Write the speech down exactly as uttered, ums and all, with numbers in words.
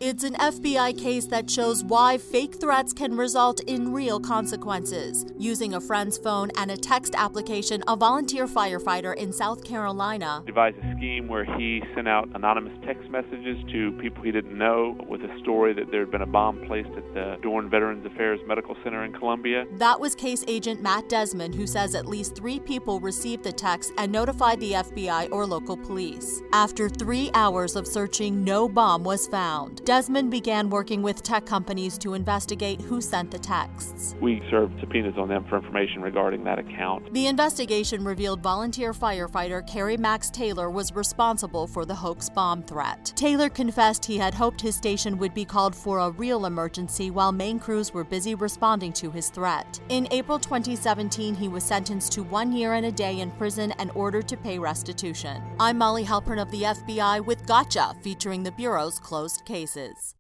It's an F B I case that shows why fake threats can result in real consequences. Using a friend's phone and a text application, a volunteer firefighter in South Carolina devised a scheme where he sent out anonymous text messages to people he didn't know with a story that there had been a bomb placed at the Dorn Veterans Affairs Medical Center in Columbia. That was case agent Matt Desmond, who says at least three people received the text and notified the F B I or local police. After three hours of searching, no bomb was found. Desmond began working with tech companies to investigate who sent the texts. We served subpoenas on them for information regarding that account. The investigation revealed volunteer firefighter Kerry Max Taylor was responsible for the hoax bomb threat. Taylor confessed he had hoped his station would be called for a real emergency while main crews were busy responding to his threat. In April twenty seventeen, he was sentenced to one year and a day in prison and ordered to pay restitution. I'm Molly Halpern of the F B I with Gotcha, featuring the Bureau's closed cases.